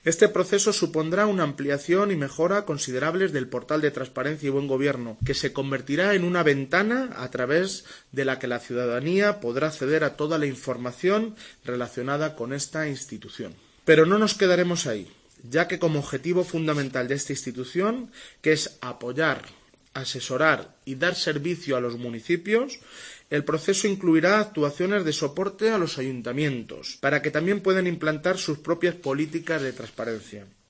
Este proceso supondrá una ampliación y mejora considerables del portal de transparencia y buen gobierno, que se convertirá en una ventana a través de la que la ciudadanía podrá acceder a toda la información relacionada con esta institución. Pero no nos quedaremos ahí, ya que como objetivo fundamental de esta institución, que es apoyar, asesorar y dar servicio a los municipios, el proceso incluirá actuaciones de soporte a los ayuntamientos, para que también puedan implantar sus propias políticas de transparencia.